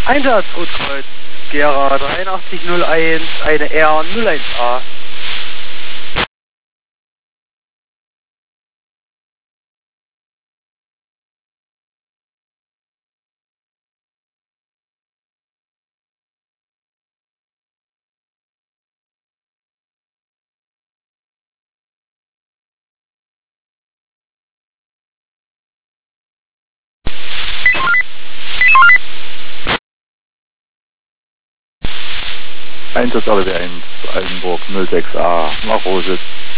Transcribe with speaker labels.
Speaker 1: Einsatz Rotkreuz, Gera 8301, eine R01A.
Speaker 2: Einsatz alle der 1, Altenburg 06A, Marositz.